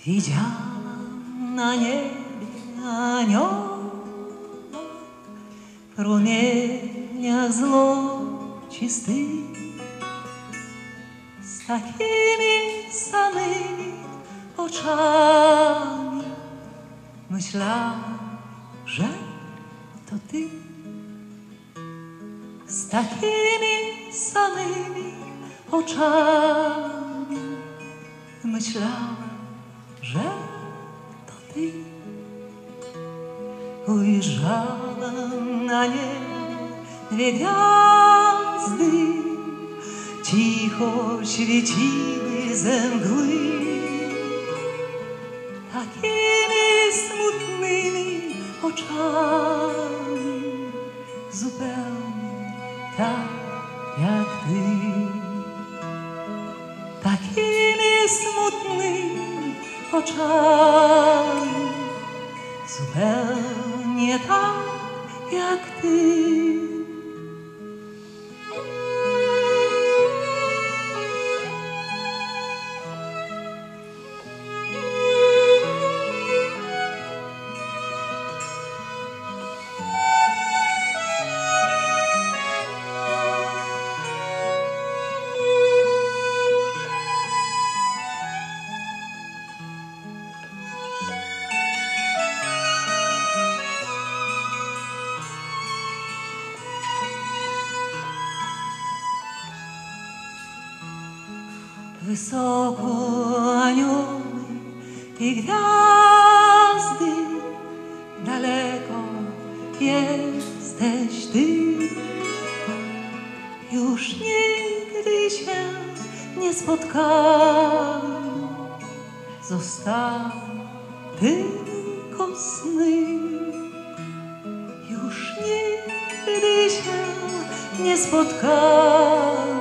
Widziałam na niebie anioła w promieniach złocistych, z takimi samymi oczami. Myślałam, że to ty, z takimi samymi oczami. Myślałam, że to ty. Ujrzałam na niebie dwie gwiazdy, cicho świeciły ze mgły, takimi smutnymi oczami, zupełnie tak jak ty. Takimi smutnymi oczami, zupełnie tak jak ty. Wysoko anioły i gwiazdy, daleko jesteś ty. Już nigdy się nie spotkamy, zostały tylko sny. Już nigdy się nie spotkamy,